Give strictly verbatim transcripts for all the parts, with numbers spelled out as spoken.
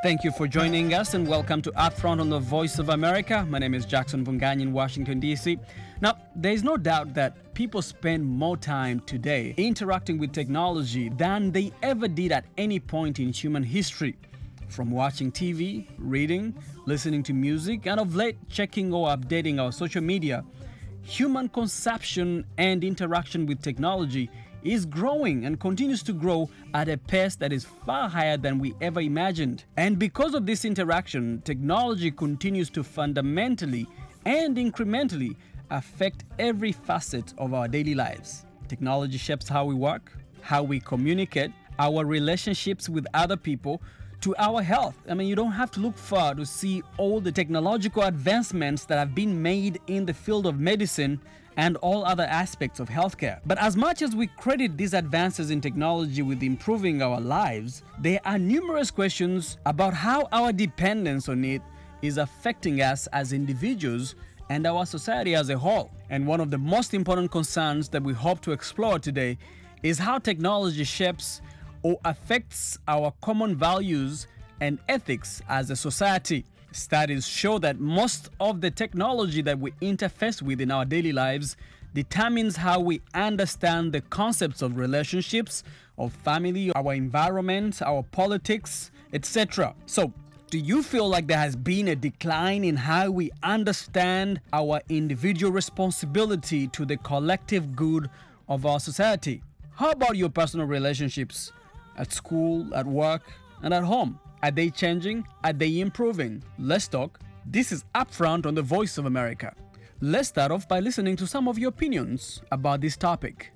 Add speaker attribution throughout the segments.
Speaker 1: Thank you for joining us and welcome to Upfront on the Voice of America. My name is Jackson Vunganyi in Washington, D C. Now, there is no doubt that people spend more time today interacting with technology than they ever did at any point in human history. From watching T V, reading, listening to music, and of late checking or updating our social media, human consumption and interaction with technology is growing and continues to grow at a pace that is far higher than we ever imagined. And because of this interaction, technology continues to fundamentally and incrementally affect every facet of our daily lives. Technology shapes how we work, how we communicate, our relationships with other people, to our health. I mean, you don't have to look far to see all the technological advancements that have been made in the field of medicine and all other aspects of healthcare. But as much as we credit these advances in technology with improving our lives, there are numerous questions about how our dependence on it is affecting us as individuals and our society as a whole. And one of the most important concerns that we hope to explore today is how technology shapes or affects our common values and ethics as a society. Studies show that most of the technology that we interface with in our daily lives determines how we understand the concepts of relationships, of family, our environment, our politics, et cetera. So, do you feel like there has been a decline in how we understand our individual responsibility to the collective good of our society? How about your personal relationships? At school, at work, and at home? Are they changing? Are they improving? Let's talk. This is Upfront on the Voice of America. Let's start off by listening to some of your opinions about this topic.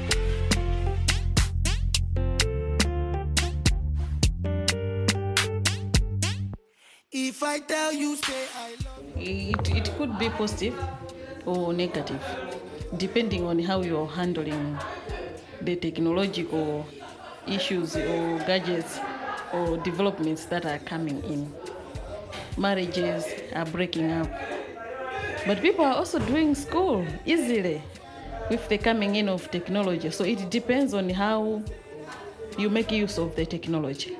Speaker 2: If I tell you, say I love you.
Speaker 3: It, it could be positive or negative, depending on how you're handling the technological issues or gadgets or developments that are coming in. Marriages are breaking up, but people are also doing school easily with the coming in of technology. So it depends on how you make use of the technology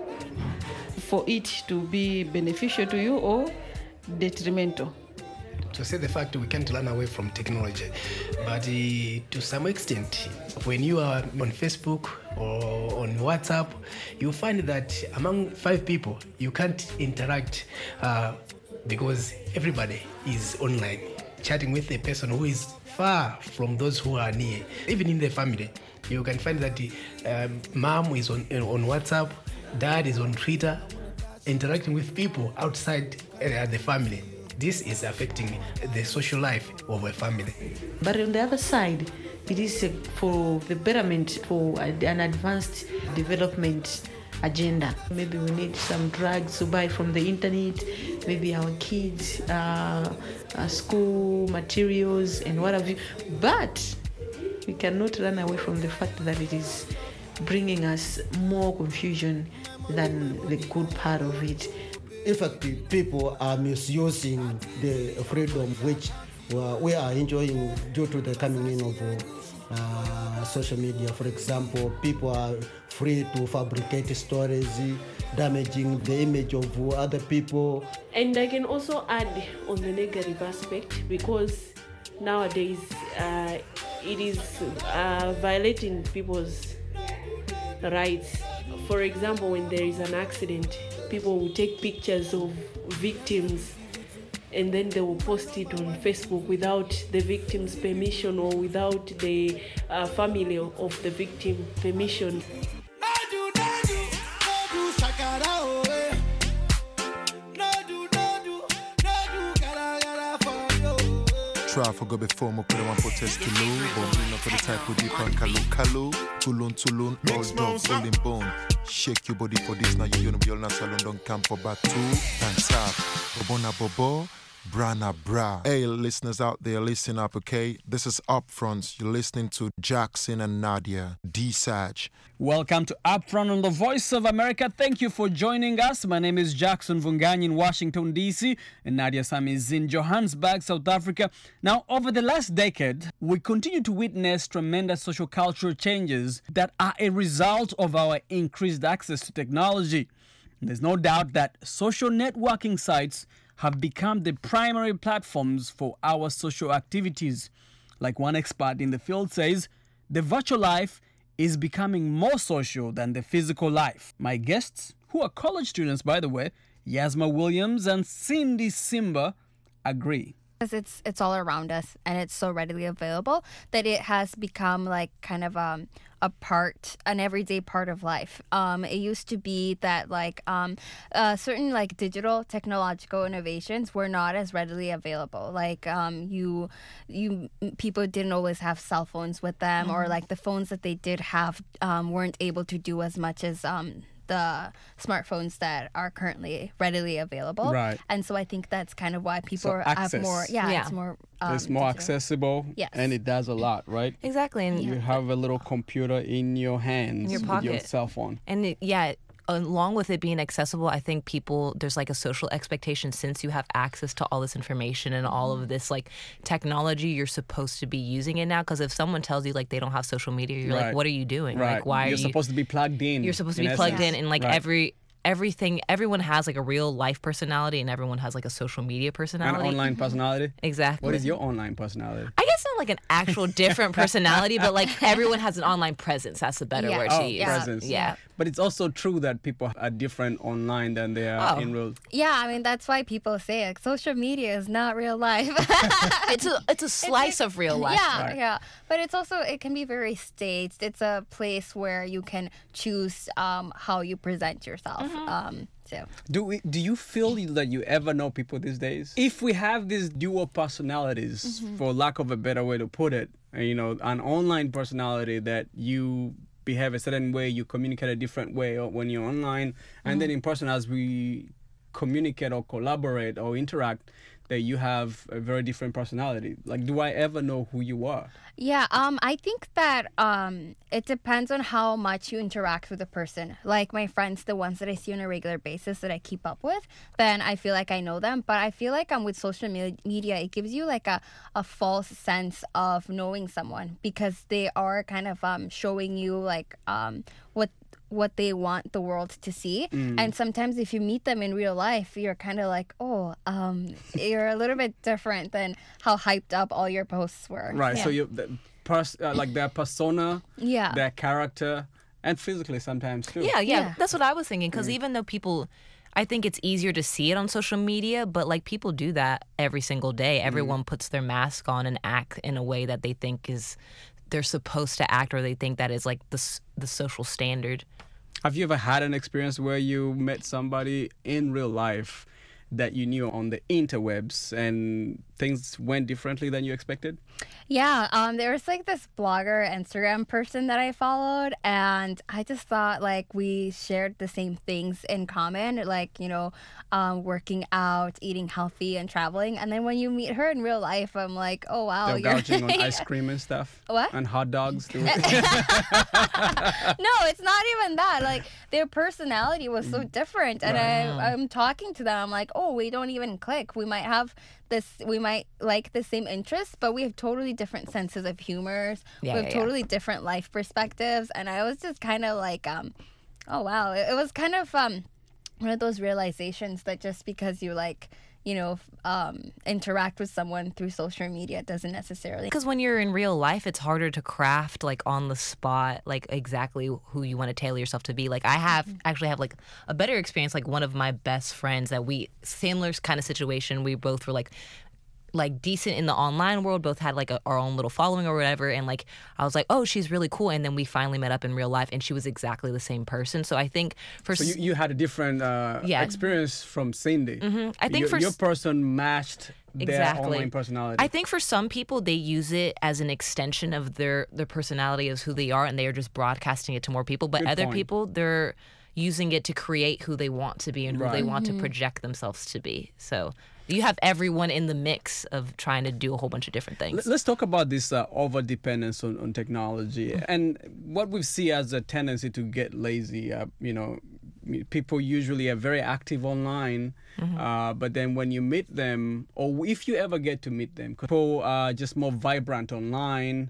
Speaker 3: for it to be beneficial to you or detrimental.
Speaker 4: To say the fact, we can't run away from technology, but uh, to some extent, when you are on Facebook or on WhatsApp, you find that among five people, you can't interact uh, because everybody is online, chatting with a person who is far from those who are near. Even in the family, you can find that um, mom is on, on WhatsApp, dad is on Twitter, interacting with people outside uh, the family. This is affecting the social life of a family.
Speaker 3: But on the other side, it is for the betterment, for an advanced development agenda. Maybe we need some drugs to buy from the internet, maybe our kids, uh, uh, school materials and what have you. But we cannot run away from the fact that it is bringing us more confusion than the good part of it.
Speaker 5: In fact, people are misusing the freedom which uh, we are enjoying due to the coming in of uh, social media. For example, people are free to fabricate stories, damaging the image of other people.
Speaker 6: And I can also add on the negative aspect, because nowadays uh, it is uh, violating people's rights. For example, when there is an accident, people will take pictures of victims and then they will post it on Facebook without the victim's permission or without the uh, family of the victim permission.
Speaker 7: Try for go before me put one protest to loo, but me not for the type of deep and kalu kalu, tulun tulun, all dogs all in bone. Shake your body for this now, you know you're not salon don't camp for back two, dance up, bobona bobo, brana bra. Hey listeners out there, listen up, okay? This is Upfront. You're listening to Jackson and Nadia, D-Sag.
Speaker 1: Welcome to Upfront on the Voice of America. Thank you for joining us. My name is Jackson Vunganyi in Washington, D C, and Nadia Sam is in Johannesburg, South Africa. Now, over the last decade, we continue to witness tremendous social cultural changes that are a result of our increased access to technology. There's no doubt that social networking sites have become the primary platforms for our social activities. Like one expert in the field says, the virtual life is becoming more social than the physical life. My guests, who are college students, by the way, Yasma Williams and Cindy Simba, agree.
Speaker 8: It's it's all around us and it's so readily available that it has become like kind of um, a part, an everyday part of life. Um, it used to be that like um, uh, certain like digital technological innovations were not as readily available. Like um, you, you people didn't always have cell phones with them, mm-hmm. or like the phones that they did have um, weren't able to do as much as um, the smartphones that are currently readily available.
Speaker 1: Right.
Speaker 8: And so I think that's kind of why people
Speaker 1: So
Speaker 8: are,
Speaker 1: access.
Speaker 8: have more, yeah,
Speaker 9: Yeah.
Speaker 8: it's more... Um,
Speaker 1: It's more
Speaker 8: digital.
Speaker 1: accessible,
Speaker 8: Yes.
Speaker 1: and it does a lot, right?
Speaker 9: Exactly. And
Speaker 1: You have a little computer in your hands
Speaker 9: In your
Speaker 1: with your
Speaker 9: pocket.
Speaker 1: cell phone.
Speaker 9: And it, yeah, along with it being accessible, I think people, there's like a social expectation since you have access to all this information and all of this like technology, you're supposed to be using it now. Because if someone tells you like they don't have social media, you're
Speaker 1: Right.
Speaker 9: like, what are you doing?
Speaker 1: Right.
Speaker 9: Like, why
Speaker 1: You're
Speaker 9: are you
Speaker 1: supposed to be plugged in.
Speaker 9: You're supposed to
Speaker 1: in
Speaker 9: be plugged
Speaker 1: essence.
Speaker 9: in, and like
Speaker 1: Right.
Speaker 9: every everything, everyone has like a real life personality, and everyone has like a social media
Speaker 1: An
Speaker 9: personality.
Speaker 1: online personality.
Speaker 9: Exactly.
Speaker 1: What is your online personality?
Speaker 9: I guess not like an actual different personality, but like everyone has an online presence. That's a better
Speaker 8: Yeah.
Speaker 9: word
Speaker 1: Oh,
Speaker 9: to use.
Speaker 1: presence.
Speaker 9: Yeah.
Speaker 1: But it's also true that people are different online than they are
Speaker 9: Oh.
Speaker 1: in real.
Speaker 8: Yeah, I mean, that's why people say like, social media is not real life.
Speaker 9: It's a it's a slice of real life.
Speaker 8: Yeah,
Speaker 1: Right.
Speaker 8: yeah. But it's also, it can be very staged. It's a place where you can choose um, how you present yourself. Um, so.
Speaker 1: Do we, do you feel that you ever know people these days? If we have these dual personalities, for lack of a better way to put it, uh, you know, an online personality that you behave a certain way, you communicate a different way when you're online, and then in person as we communicate or collaborate or interact, that you have a very different personality. Like, do I ever know who you are?
Speaker 8: Yeah, um, I think that um, it depends on how much you interact with a person. Like my friends, the ones that I see on a regular basis that I keep up with, then I feel like I know them. But I feel like um, with social me- media, it gives you like a, a false sense of knowing someone because they are kind of um, showing you like um, what what they want the world to see.
Speaker 1: Mm.
Speaker 8: And sometimes if you meet them in real life, you're kind of like, oh, um, you're a little bit different than how hyped up all your posts were.
Speaker 1: Right.
Speaker 8: Yeah.
Speaker 1: So you, the pers- uh, like their persona,
Speaker 8: Yeah.
Speaker 1: their character, and physically sometimes too.
Speaker 9: Yeah, yeah,
Speaker 8: Yeah.
Speaker 9: that's what I was thinking. Because even though people, I think it's easier to see it on social media, but like people do that every single day. Everyone puts their mask on and act in a way that they think is they're supposed to act, or they think that is like the s- the social standard.
Speaker 1: Have you ever had an experience where you met somebody in real life that you knew on the interwebs and things went differently than you expected?
Speaker 8: Yeah, um, there was like this blogger, Instagram person that I followed, and I just thought like we shared the same things in common, like, you know, um, working out, eating healthy, and traveling. And then when you meet her in real life, I'm like, oh, wow.
Speaker 1: They're
Speaker 8: you're-
Speaker 1: gouging on ice cream and stuff?
Speaker 8: What?
Speaker 1: And hot dogs? too?
Speaker 8: No, it's not even that. Like their personality was so different, and I, I'm talking to them. I'm like, oh, we don't even click. We might have this. We might like the same interests, but we have totally different senses of humors.
Speaker 9: Yeah,
Speaker 8: we have
Speaker 9: yeah, yeah.
Speaker 8: totally different life perspectives, and I was just kind of like, um, oh wow, it, it was kind of um, one of those realizations that just because you like, you know, f- um, interact with someone through social media doesn't necessarily.
Speaker 9: Because when you're in real life, it's harder to craft like on the spot, like exactly who you want to tailor yourself to be. Like I have actually have like a better experience. Like one of my best friends that we similar kind of situation. We both were like like decent in the online world, both had like a, our own little following or whatever, and like I was like, oh, she's really cool, and then we finally met up in real life and she was exactly the same person. So I think for
Speaker 1: So you, you had a different uh,
Speaker 9: Yeah.
Speaker 1: experience from Cindy.
Speaker 9: Mm-hmm. I think
Speaker 1: your,
Speaker 9: for
Speaker 1: your
Speaker 9: s-
Speaker 1: person matched their
Speaker 9: Exactly.
Speaker 1: online personality.
Speaker 9: I think for some people, they use it as an extension of their, their personality, as who they are, and they are just broadcasting it to more people. But
Speaker 1: Good
Speaker 9: other
Speaker 1: point.
Speaker 9: people, they're using it to create who they want to be and who they
Speaker 1: Right.
Speaker 9: want to project themselves to be. So you have everyone in the mix of trying to do a whole bunch of different things.
Speaker 1: Let- Let's talk about this uh, over dependence on, on technology and what we see as a tendency to get lazy. Uh, you know, m- people usually are very active online, uh, but then when you meet them, or if you ever get to meet them, 'cause people are just more vibrant online.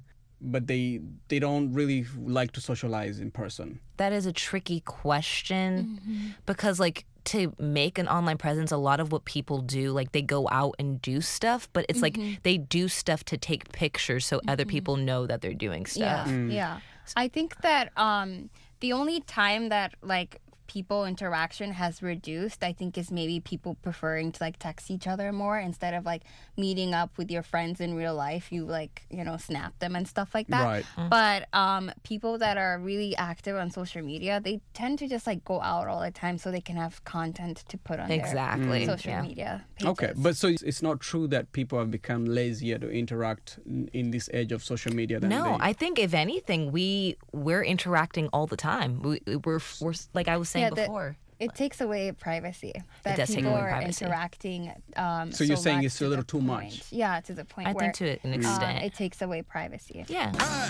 Speaker 1: but they they don't really like to socialize in person?
Speaker 9: That is a tricky question mm-hmm. because, like, to make an online presence, a lot of what people do, like, they go out and do stuff, but it's mm-hmm. like they do stuff to take pictures so mm-hmm. other people know that they're doing stuff.
Speaker 8: Yeah, mm. yeah. I think that um, the only time that, like, people interaction has reduced, I think, is maybe people preferring to, like, text each other more instead of, like, meeting up with your friends in real life. You, like, you know, snap them and stuff like that.
Speaker 1: Right.
Speaker 8: Mm-hmm. But um, people that are really active on social media, they tend to just, like, go out all the time so they can have content to put on
Speaker 9: exactly.
Speaker 8: their social
Speaker 9: yeah.
Speaker 8: media pages.
Speaker 1: Okay, but so it's not true that people have become lazier to interact in this age of social media than
Speaker 9: No,
Speaker 1: they...
Speaker 9: I think if anything, we we're interacting all the time. We, we're, we're like I was saying
Speaker 8: yeah,
Speaker 9: before.
Speaker 8: The, it takes away privacy. That
Speaker 9: it does
Speaker 8: people
Speaker 9: take away
Speaker 8: are
Speaker 9: privacy.
Speaker 8: interacting. Um,
Speaker 1: so you're
Speaker 8: so
Speaker 1: saying
Speaker 8: much
Speaker 1: it's a little too
Speaker 8: point.
Speaker 1: much?
Speaker 8: Yeah, to the point
Speaker 9: I
Speaker 8: where
Speaker 9: think to an extent
Speaker 8: uh, it takes away privacy.
Speaker 9: Yeah.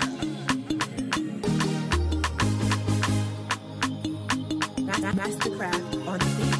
Speaker 2: That's the craft on the beat.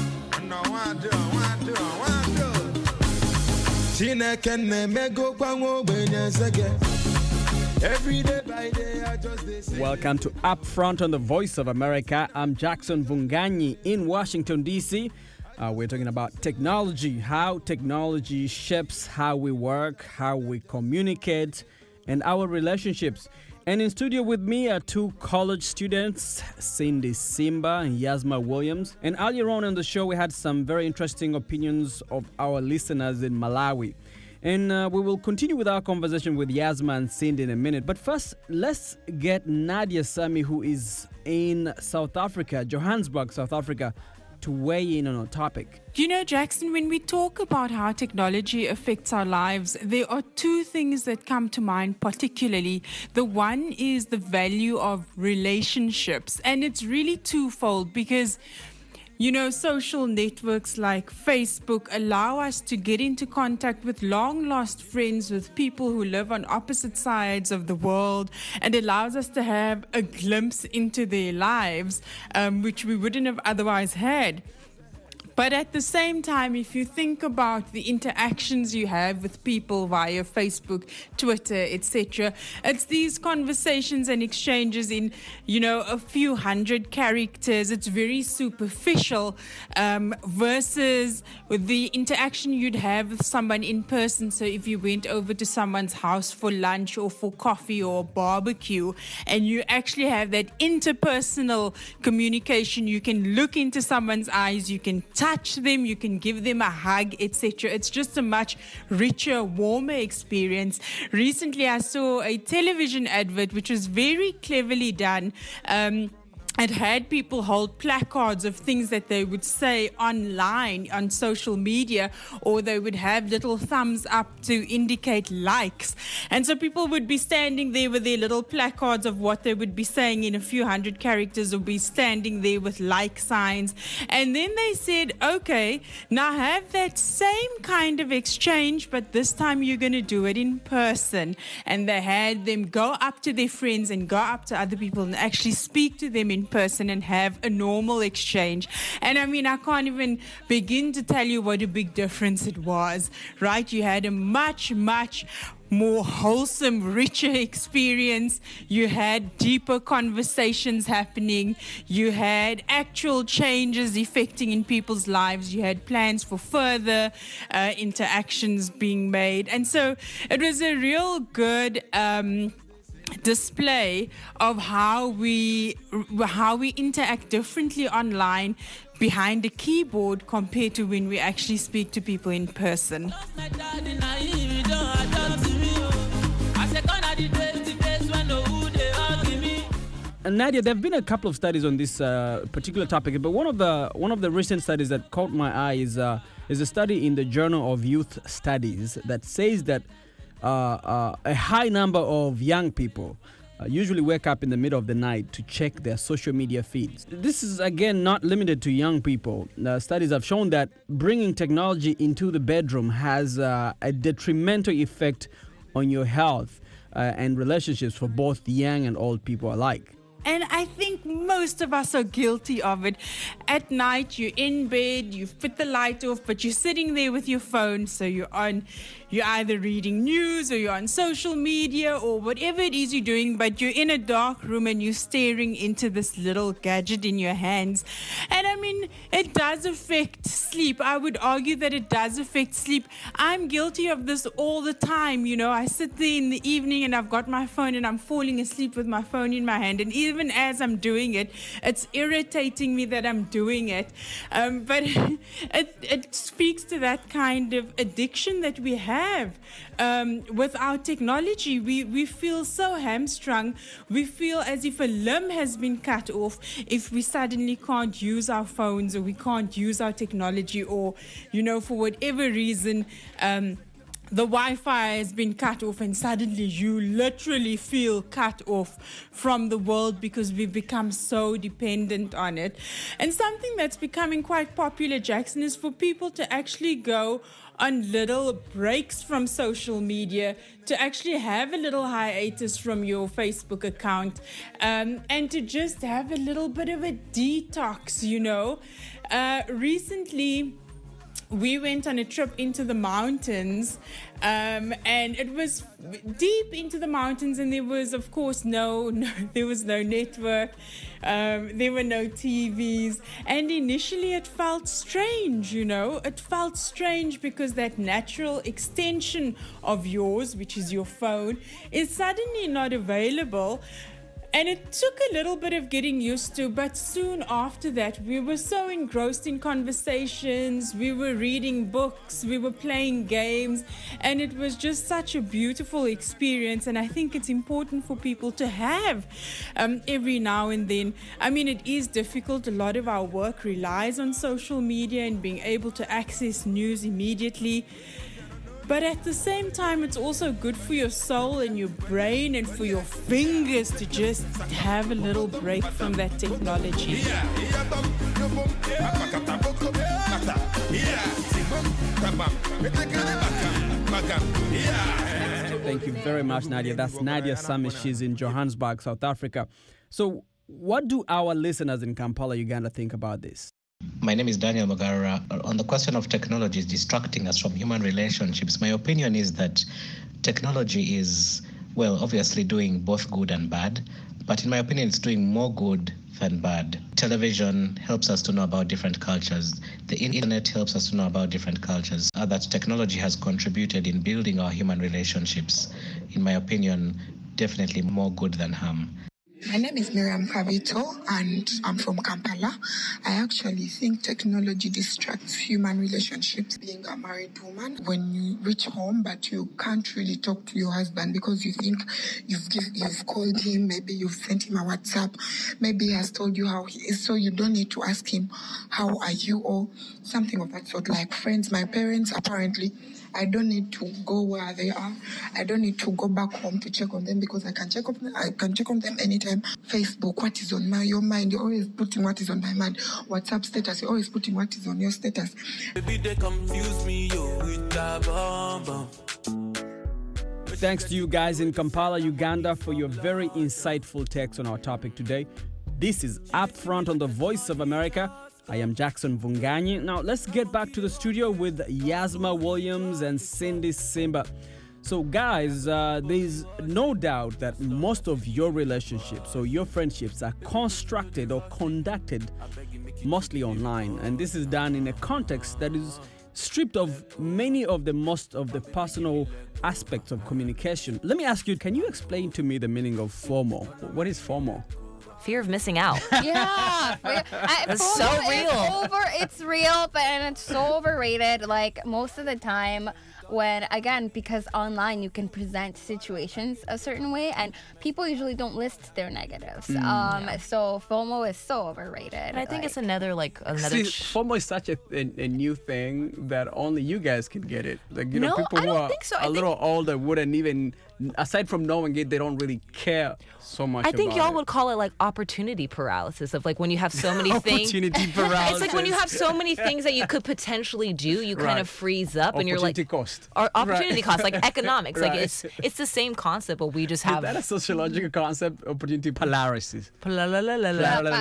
Speaker 2: Every day by day, I just
Speaker 1: Welcome to Upfront on the Voice of America. I'm Jackson Vunganyi in Washington, D C Uh, we're talking about technology, how technology shapes how we work, how we communicate, and our relationships. And in studio with me are two college students, Cindy Simba and Yasma Williams. And earlier on in the show, we had some very interesting opinions of our listeners in Malawi. And uh, we will continue with our conversation with Yasma and Cindy in a minute. But first, let's get Nadia Sami, who is in South Africa, Johannesburg, South Africa, to weigh in on our topic.
Speaker 10: You know, Jackson, when we talk about how technology affects our lives, there are two things that come to mind particularly. The one is the value of relationships, and it's really twofold because, you know, social networks like Facebook allow us to get into contact with long-lost friends, with people who live on opposite sides of the world, and allows us to have a glimpse into their lives, um, which we wouldn't have otherwise had. But at the same time, if you think about the interactions you have with people via Facebook, Twitter, et cetera, it's these conversations and exchanges in, you know, a few hundred characters. It's very superficial um, versus the interaction you'd have with someone in person. So if you went over to someone's house for lunch or for coffee or barbecue, and you actually have that interpersonal communication, you can look into someone's eyes, you can touch them, you can give them a hug, et cetera. It's just a much richer, warmer experience. Recently, I saw a television advert which was very cleverly done. Um, It had people hold placards of things that they would say online on social media, or they would have little thumbs up to indicate likes. And so people would be standing there with their little placards of what they would be saying in a few hundred characters, or be standing there with like signs. And then they said, okay, now have that same kind of exchange, but this time you're going to do it in person. And they had them go up to their friends and go up to other people and actually speak to them in person and have a normal exchange. And I mean, I can't even begin to tell you what a big difference it was, right? You had a much, much more wholesome, richer experience. You had deeper conversations happening. You had actual changes effecting in people's lives. You had plans for further uh, interactions being made. And so it was a real good um, display of how we how we interact differently online behind a keyboard compared to when we actually speak to people in person.
Speaker 1: And Nadia, there have been a couple of studies on this uh, particular topic, but one of the one of the recent studies that caught my eye is uh, is a study in the Journal of Youth Studies that says that uh, uh, a high number of young people uh, usually wake up in the middle of the night to check their social media feeds. This is, again, not limited to young people. Uh, studies have shown that bringing technology into the bedroom has uh, a detrimental effect on your health uh, and relationships for both young and old people alike.
Speaker 10: And I think most of us are guilty of it. At night, you're in bed, you've put the light off, but you're sitting there with your phone. So you're on you're either reading news or you're on social media or whatever it is you're doing, but you're in a dark room and you're staring into this little gadget in your hands. And I mean, it does affect sleep. I would argue that it does affect sleep. I'm guilty of this all the time. You know, I sit there in the evening and I've got my phone and I'm falling asleep with my phone in my hand. And even as I'm doing it, it's irritating me that I'm doing it. Um, but it, it speaks to that kind of addiction that we have um, with our technology. We, we feel so hamstrung. We feel as if a limb has been cut off if we suddenly can't use our phones or we can't use our technology, or, you know, for whatever reason, um, the Wi-Fi has been cut off and suddenly you literally feel cut off from the world because we've become so dependent on it. And something that's becoming quite popular, Jackson, is for people to actually go on little breaks from social media, to actually have a little hiatus from your Facebook account, um, and to just have a little bit of a detox, you know. Uh, recently, we went on a trip into the mountains, um, and it was deep into the mountains, and there was, of course, no, no there was no network, um, there were no T Vs, and initially it felt strange, you know, it felt strange because that natural extension of yours, which is your phone, is suddenly not available. And it took a little bit of getting used to, but soon after that, we were so engrossed in conversations, we were reading books, we were playing games, and it was just such a beautiful experience. And I think it's important for people to have um, every now and then. I mean, it is difficult. A lot of our work relies on social media and being able to access news immediately. But at the same time, it's also good for your soul and your brain and for your fingers to just have a little break from that technology.
Speaker 1: Thank you very much, Nadia. That's Nadia Summit. She's in Johannesburg, South Africa. So what do our listeners in Kampala, Uganda think about this?
Speaker 11: My name is Daniel Magara. On the question of technology distracting us from human relationships, my opinion is that technology is, well, obviously doing both good and bad, but in my opinion, it's doing more good than bad. Television helps us to know about different cultures. The internet helps us to know about different cultures. Uh, that technology has contributed in building our human relationships. In my opinion, definitely more good than harm.
Speaker 12: My name is Miriam Kavito and I'm from Kampala. I actually think technology distracts human relationships. Being a married woman, when you reach home but you can't really talk to your husband because you think you've give, you've called him, maybe you've sent him a WhatsApp, maybe he has told you how he is, so you don't need to ask him, how are you, or something of that sort. Like friends, my parents, apparently, I don't need to go where they are. I don't need to go back home to check on them because I can check on them, I can check on them anytime. Facebook, what is on my your mind? You're always putting what is on my mind. WhatsApp status, you're always putting what is on your status.
Speaker 2: Baby, they confuse me, yo, with that bomb bomb.
Speaker 1: Thanks to you guys in Kampala, Uganda, for your very insightful takes on our topic today. This is Upfront on the Voice of America. I am Jackson Vunganyi. Now, let's get back to the studio with Yasma Williams and Cindy Simba. So, guys, uh, there's no doubt that most of your relationships or your friendships are constructed or conducted mostly online. And this is done in a context that is stripped of many of the most of the personal aspects of communication. Let me ask you, can you explain to me the meaning of FOMO? What is FOMO?
Speaker 9: Fear of missing out.
Speaker 8: Yeah, I,
Speaker 9: It's
Speaker 8: FOMO
Speaker 9: so real.
Speaker 8: Is over, it's real, but and it's so overrated. Like most of the time, when again, because online you can present situations a certain way, and people usually don't list their negatives.
Speaker 1: Mm,
Speaker 8: um,
Speaker 9: yeah.
Speaker 8: so FOMO is so overrated.
Speaker 9: And I think
Speaker 8: like,
Speaker 9: it's another like another.
Speaker 1: See,
Speaker 9: ch-
Speaker 1: FOMO is such a, a, a new thing that only you guys can get it. Like, you know,
Speaker 9: No,
Speaker 1: people
Speaker 9: I
Speaker 1: who
Speaker 9: don't
Speaker 1: are
Speaker 9: think so. I
Speaker 1: a little older wouldn't even, aside from knowing it, they don't really care so much
Speaker 9: I think
Speaker 1: about
Speaker 9: y'all
Speaker 1: it.
Speaker 9: would call it like opportunity paralysis of like when you have so many things.
Speaker 1: Opportunity paralysis.
Speaker 9: It's like when you have so many things that you could potentially do, you kind
Speaker 1: Right.
Speaker 9: of freeze up and you're like
Speaker 1: Opportunity cost.
Speaker 9: or opportunity
Speaker 1: Right.
Speaker 9: cost, like economics. Like
Speaker 1: Right.
Speaker 9: it's it's the same concept, but we just
Speaker 1: Is
Speaker 9: have
Speaker 1: that a sociological concept? Opportunity paralysis.
Speaker 9: Pla- la- la- la- la.
Speaker 8: Yeah,
Speaker 1: La- la- la-
Speaker 8: but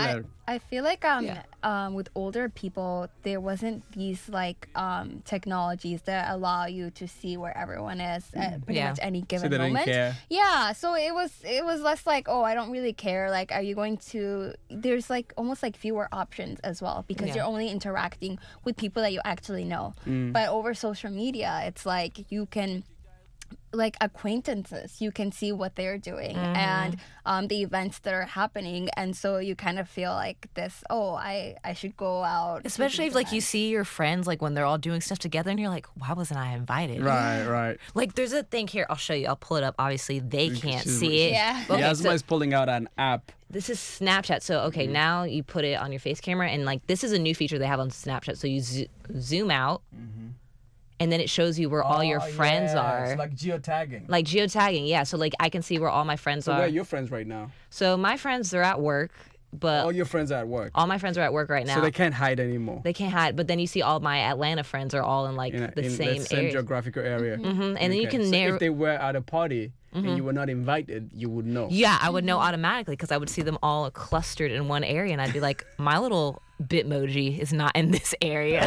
Speaker 8: I feel like um, yeah. um with older people there wasn't these like um technologies that allow you to see where everyone is at pretty
Speaker 9: yeah.
Speaker 8: much any given
Speaker 1: so they
Speaker 8: moment.
Speaker 1: Didn't care.
Speaker 8: Yeah, so it was it was less like, oh, I don't really care. Like, are you going to? There's like almost like fewer options as well because yeah. you're only interacting with people that you actually know. Mm. But over social media, it's like you can. Like acquaintances, you can see what they're doing mm-hmm. and um, the events that are happening, and so you kind of feel like this. Oh, I I should go out.
Speaker 9: Especially if like you see your friends like when they're all doing stuff together, and you're like, why wasn't I invited?
Speaker 1: Right, right.
Speaker 9: Like there's a thing here. I'll show you. I'll pull it up. Obviously, they can't see it.
Speaker 8: Yeah.
Speaker 9: Okay,
Speaker 1: Yasma
Speaker 9: so
Speaker 1: is pulling out an app.
Speaker 9: This is Snapchat. So okay, mm-hmm. now you put it on your face camera, and like this is a new feature they have on Snapchat. So you zo- zoom out. Mm-hmm. And then it shows you where
Speaker 1: oh,
Speaker 9: all your friends
Speaker 1: yeah.
Speaker 9: are.
Speaker 1: It's like geotagging.
Speaker 9: Like geotagging, yeah. So like I can see where all my friends
Speaker 1: so
Speaker 9: are.
Speaker 1: Where are your friends right now?
Speaker 9: So my friends, they're at work, but
Speaker 1: all your friends are at work.
Speaker 9: All my friends are at work right now.
Speaker 1: So they can't hide anymore.
Speaker 9: They can't hide, but then you see all my Atlanta friends are all in like
Speaker 1: in a,
Speaker 9: the
Speaker 1: in
Speaker 9: same
Speaker 1: the same
Speaker 9: area.
Speaker 1: geographical area.
Speaker 9: Mm-hmm. And
Speaker 1: okay.
Speaker 9: then you can
Speaker 1: so
Speaker 9: narrow.
Speaker 1: If they were at a party mm-hmm. and you were not invited, you would know.
Speaker 9: Yeah, I would know automatically because I would see them all clustered in one area, and I'd be like, my little Bitmoji is not in this area.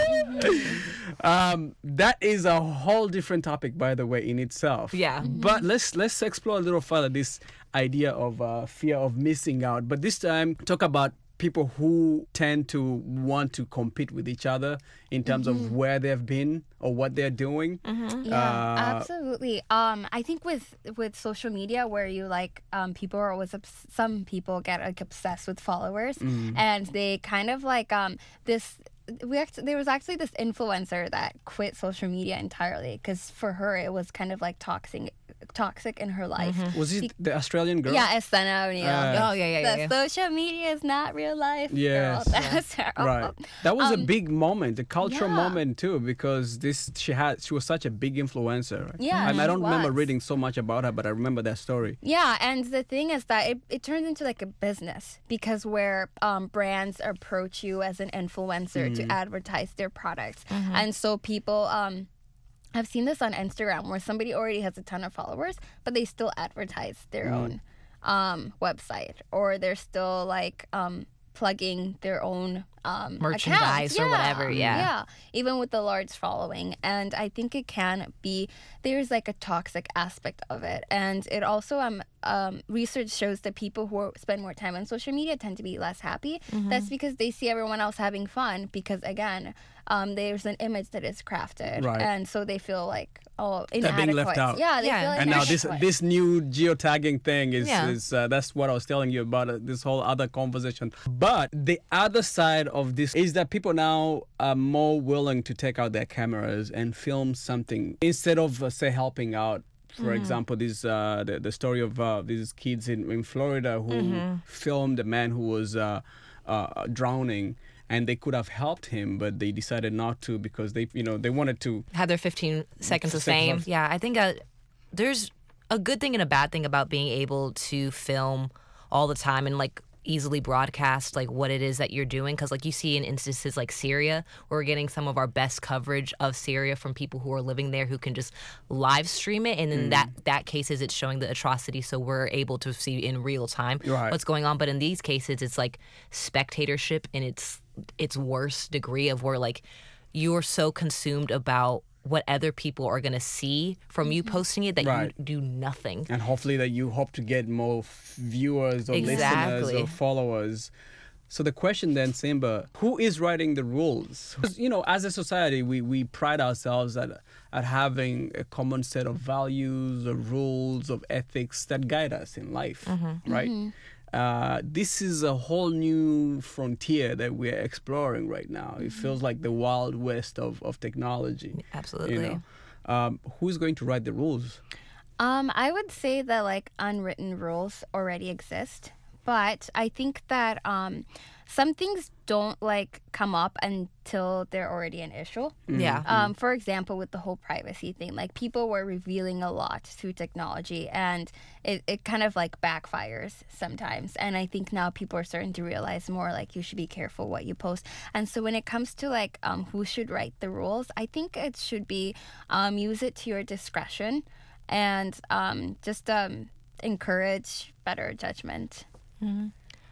Speaker 1: um, that is a whole different topic, by the way, in itself.
Speaker 9: Yeah.
Speaker 1: Mm-hmm. But let's let's explore a little further this idea of uh, fear of missing out. But this time, talk about people who tend to want to compete with each other in terms mm-hmm. of where they've been or what they're doing.
Speaker 8: Mm-hmm. Yeah, uh, absolutely. Um, I think with with social media, where you like um, people are always obs- some people get like obsessed with followers, mm-hmm. and they kind of like um, this. We actually, there was actually this influencer that quit social media entirely because for her it was kind of like toxic, toxic in her life.
Speaker 1: Mm-hmm. Was it the Australian girl?
Speaker 8: Yeah, Estana O'Neill.
Speaker 1: Uh,
Speaker 9: oh yeah, yeah, yeah.
Speaker 8: The yeah. social media is not real life.
Speaker 1: Yes,
Speaker 8: girl. That's terrible.
Speaker 1: Right. That was
Speaker 8: um,
Speaker 1: a big moment, a cultural
Speaker 8: yeah.
Speaker 1: moment too, because this she had she was such a big influencer. Right?
Speaker 8: Yeah,
Speaker 1: I, mean, I don't
Speaker 8: was.
Speaker 1: remember reading so much about her, but I remember that story.
Speaker 8: Yeah, and the thing is that it, it turns into like a business because where um, brands approach you as an influencer mm. to advertise their products. Mm-hmm. And so people um I've seen this on Instagram where somebody already has a ton of followers but they still advertise their mm. own um website, or they're still like um plugging their own um
Speaker 9: merchandise
Speaker 8: accounts.
Speaker 9: or
Speaker 8: yeah.
Speaker 9: whatever. Yeah.
Speaker 8: Yeah. Even with the large following. And I think it can be there's like a toxic aspect of it. And it also um um research shows that people who spend more time on social media tend to be less happy. Mm-hmm. That's because they see everyone else having fun because again, um there's an image that is crafted.
Speaker 1: Right.
Speaker 8: And so they feel like oh
Speaker 1: they're
Speaker 8: inadequate.
Speaker 1: being left out.
Speaker 8: Yeah, they
Speaker 9: Yeah.
Speaker 8: feel like
Speaker 1: And now this
Speaker 8: inadequate.
Speaker 1: this new geotagging thing is,
Speaker 9: Yeah.
Speaker 1: is uh, that's what I was telling you about uh, this whole other conversation. But the other side of this is that people now are more willing to take out their cameras and film something instead of uh, say helping out. For mm-hmm. example, this uh, the, the story of uh, these kids in, in Florida who mm-hmm. filmed a man who was uh, uh, drowning. And they could have helped him, but they decided not to because they, you know, they wanted to
Speaker 9: have their fifteen seconds of fame. Of... Yeah, I think uh, there's a good thing and a bad thing about being able to film all the time and like easily broadcast like what it is that you're doing, because like you see in instances like Syria, where we're getting some of our best coverage of Syria from people who are living there who can just live stream it, and in mm. that that cases it's showing the atrocity, so we're able to see in real time
Speaker 1: right.
Speaker 9: what's going on. But in these cases it's like spectatorship in its its worst degree, of where like you're so consumed about what other people are going to see from you posting it that
Speaker 1: right.
Speaker 9: you do nothing.
Speaker 1: And hopefully that you hope to get more viewers or
Speaker 9: exactly.
Speaker 1: listeners or followers. So the question then, Simba, who is writing the rules? Because, you know, as a society, we, we pride ourselves at at having a common set of values, of rules, of ethics that guide us in life, mm-hmm. right? Mm-hmm. Uh, this is a whole new frontier that we're exploring right now. It feels like the wild west of, of technology.
Speaker 9: Absolutely.
Speaker 1: You know? Um, who's going to write the rules?
Speaker 8: Um, I would say that like unwritten rules already exist, but I think that um, some things don't like come up until they're already an issue.
Speaker 9: Mm-hmm. Yeah.
Speaker 8: Um, for example, with the whole privacy thing, like people were revealing a lot through technology, and it, it kind of like backfires sometimes. And I think now people are starting to realize more like you should be careful what you post. And so when it comes to like um, who should write the rules, I think it should be um, use it to your discretion and um, just um, encourage better judgment.
Speaker 9: Mm-hmm.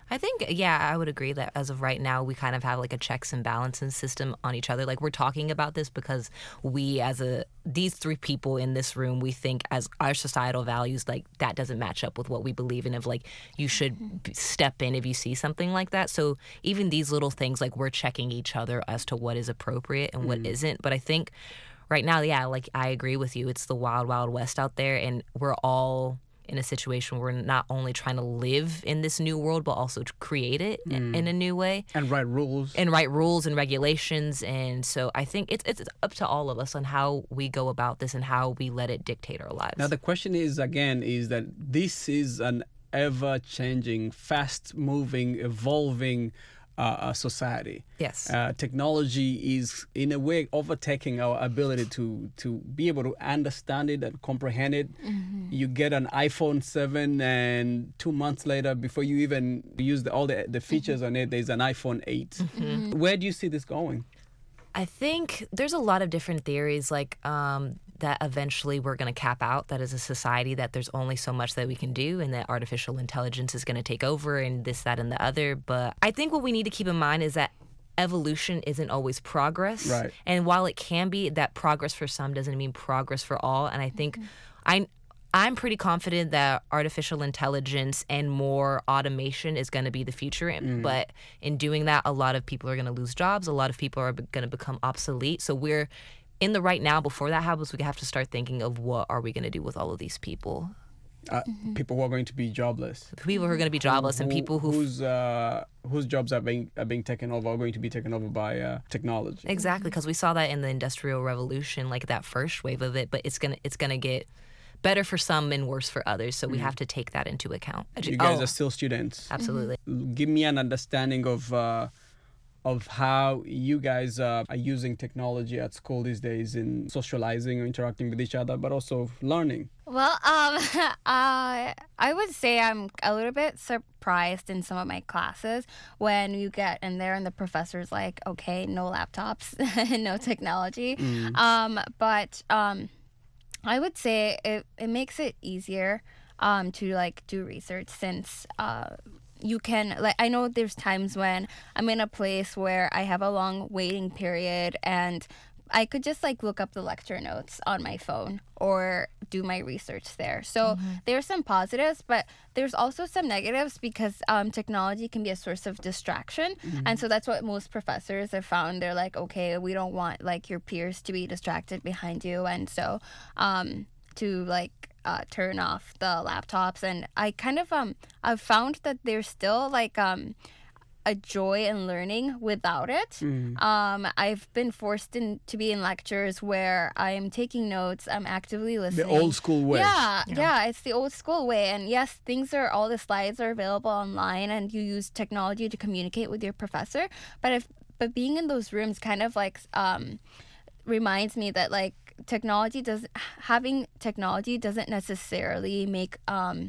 Speaker 9: I think, yeah, I would agree that as of right now, we kind of have like a checks and balances system on each other. Like we're talking about this because we as a, these three people in this room, we think as our societal values, like that doesn't match up with what we believe in of like, you should step in if you see something like that. So even these little things, like we're checking each other as to what is appropriate and what mm. isn't. But I think right now, yeah, like I agree with you. It's the wild, wild west out there, and we're all in a situation where we're not only trying to live in this new world, but also to create it mm. in, in a new way.
Speaker 1: And write rules.
Speaker 9: And write rules and regulations. And so I think it's it's up to all of us on how we go about this and how we let it dictate our lives.
Speaker 1: Now, the question is, again, is that this is an ever-changing, fast-moving, evolving Uh, uh, society.
Speaker 9: Yes.
Speaker 1: Uh, technology is, in a way, overtaking our ability to, to be able to understand it and comprehend it. Mm-hmm. You get an iPhone seven, and two months later, before you even use the, all the, the features mm-hmm. on it, there's an iPhone eight. Mm-hmm. Where do you see this going?
Speaker 9: I think there's a lot of different theories, like um, that eventually we're going to cap out, that as a society that there's only so much that we can do and that artificial intelligence is going to take over and this, that, and the other. But I think what we need to keep in mind is that evolution isn't always progress.
Speaker 1: Right.
Speaker 9: And while it can be, that progress for some doesn't mean progress for all. And I think mm-hmm. I... I'm pretty confident that artificial intelligence and more automation is going to be the future. Mm. But in doing that, a lot of people are going to lose jobs. A lot of people are going to become obsolete. So we're in the right now. Before that happens, we have to start thinking of what are we going to do with all of these people.
Speaker 1: Uh, mm-hmm. People who are going to be jobless.
Speaker 9: People who are going to be jobless, who, and people who
Speaker 1: whose uh, whose jobs are being are being taken over are going to be taken over by uh, technology.
Speaker 9: Exactly, because we saw that in the Industrial Revolution, like that first wave of it. But it's gonna it's gonna get better for some and worse for others, so we mm. have to take that into account.
Speaker 1: You guys
Speaker 9: oh,
Speaker 1: are still students.
Speaker 9: Absolutely.
Speaker 1: Mm-hmm. Give me an understanding of uh, of how you guys uh, are using technology at school these days in socializing or interacting with each other, but also learning.
Speaker 8: Well, um, uh, I would say I'm a little bit surprised in some of my classes when you get in there and the professor's like, okay, no laptops, no technology. Mm. Um, but... Um, I would say it, it makes it easier um, to like do research since uh, you can like I know there's times when I'm in a place where I have a long waiting period and I could just like look up the lecture notes on my phone or do my research there. So mm-hmm. there's some positives, but there's also some negatives because um, technology can be a source of distraction. Mm-hmm. And so that's what most professors have found. They're like, okay, we don't want like your peers to be distracted behind you. And so um, to like uh, turn off the laptops. And I kind of, um, I've found that there's still like, um, a joy in learning without it. Mm. Um, I've been forced in, to be in lectures where I'm taking notes, I'm actively listening.
Speaker 1: The old school way.
Speaker 8: Yeah, yeah, yeah, it's the old school way. And yes, things are, all the slides are available online and you use technology to communicate with your professor. But if, but being in those rooms kind of like um, reminds me that like technology doesn't, having technology doesn't necessarily make um,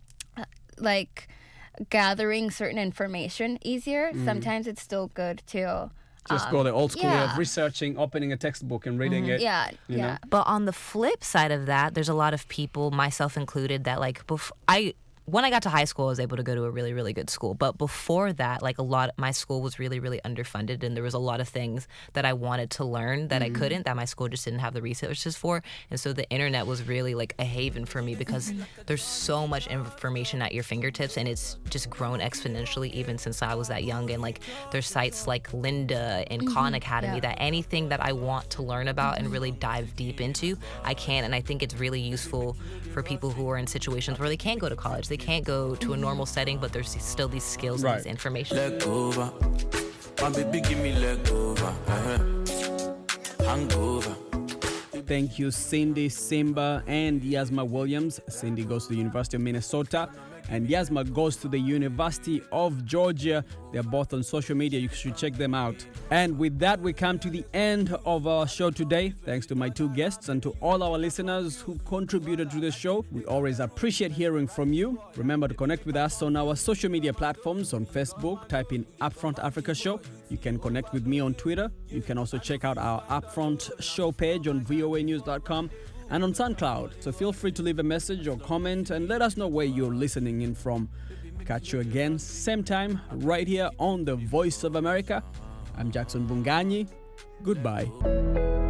Speaker 8: like, gathering certain information easier. Mm. Sometimes it's still good to
Speaker 1: just um, go the old school yeah. way of researching, opening a textbook and reading mm-hmm. it.
Speaker 8: Yeah,
Speaker 1: you
Speaker 8: yeah.
Speaker 1: know?
Speaker 9: But on the flip side of that, there's a lot of people, myself included, that like bef- I when I got to high school, I was able to go to a really, really good school. But before that, like a lot, my school was really, really underfunded, and there was a lot of things that I wanted to learn that mm-hmm. I couldn't, that my school just didn't have the resources for. And so the internet was really like a haven for me because there's so much information at your fingertips, and it's just grown exponentially even since I was that young. And like there's sites like Lynda and mm-hmm. Khan Academy yeah. that anything that I want to learn about mm-hmm. and really dive deep into, I can. And I think it's really useful for people who are in situations where they can't go to college. They can't go to a normal setting, but there's still these skills right. and this information.
Speaker 2: Leg over. My baby give me leg over. Uh-huh. Hangover.
Speaker 1: Thank you, Cindy, Simba, and Yasma Williams. Cindy goes to the University of Minnesota, and Yasma goes to the University of Georgia. They're both on social media. You should check them out. And with that, we come to the end of our show today. Thanks to my two guests and to all our listeners who contributed to the show. We always appreciate hearing from you. Remember to connect with us on our social media platforms. On Facebook, type in Upfront Africa Show. You can connect with me on Twitter. You can also check out our Upfront Show page on voa news dot com. and on SoundCloud. So feel free to leave a message or comment and let us know where you're listening in from. Catch you again, same time, right here on The Voice of America. I'm Jackson Bunganyi. Goodbye.